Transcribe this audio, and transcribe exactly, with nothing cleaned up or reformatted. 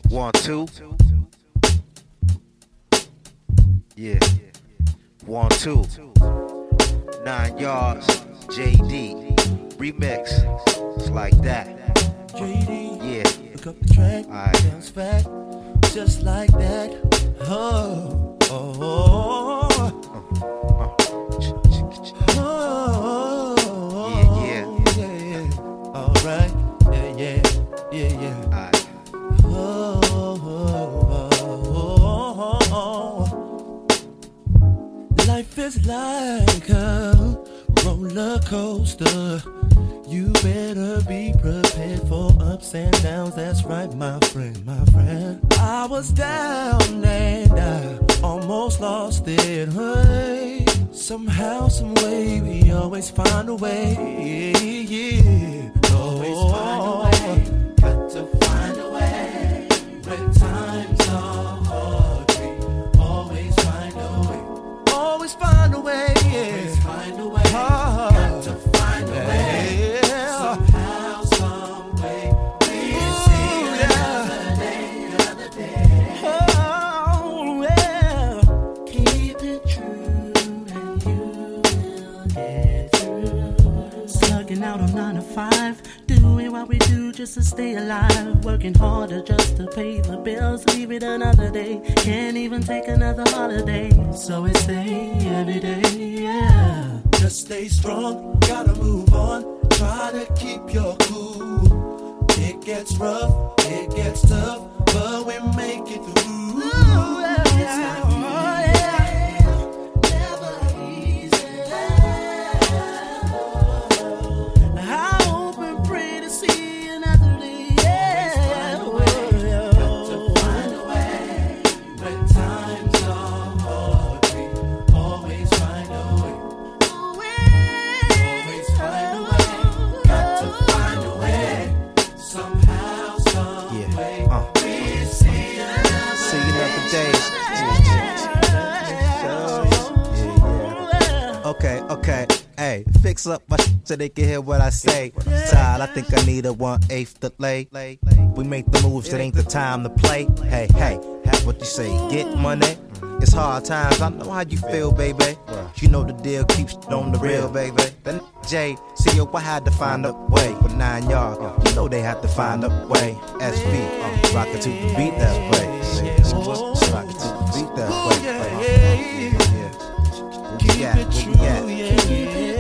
One, two. Yeah. One, two. Nine yards. J D. Remix. It's like that. J D. Yeah. Pick up the track. Alright. Bounce back. Just like that. Oh. Oh. Oh. Oh. Yeah, yeah. Yeah, yeah. Alright. Yeah, yeah. Yeah, yeah. Alright. Oh, oh, oh, oh, oh. Life is like a roller coaster. You better be prepared for ups and downs. That's right, my friend, my friend. I was down and I almost lost it. Hey, somehow, some way, we always find a way. Yeah, always find a way. Got to find a way. When times are hard, we always find a way. Always find a way. Always find a way. Oh, got to find a way. Yeah. Somehow, some way, we see another day, another day. Oh, yeah. Keep it true, and you will get through. Slugging out on nine to five, doing what we do just to stay alive. Working harder just to pay the bills. Leave it another day. Can't even take another holiday. So we say every day, yeah. Just stay strong, gotta move on. Try to keep your cool. It gets rough, it gets tough, but we make it through. Ooh, yeah, yeah. Oh, yeah. Never easy. I hope and pray to see another day. Yeah. Got to find a way. When times are hard, we always find a way. Always find a way. Got to find a way. Somehow, some Yeah. way, Uh. we see another See you another day. Okay, okay. Hey, fix up my sh- so they can hear what I say. Tired, I think I need a one-eighth delay. We make the moves, it ain't the time to play. Hey, hey, what you say, get money? It's hard times, I know how you feel, baby. You know the deal, keeps on the real, baby. Then J, see yo, I had to find a way. With nine yards, you know they had to find a way. S B, uh, rock it to the beat that way. Rock it to the beat that way. Uh, yeah, yeah. What we got? What we got? yeah, yeah.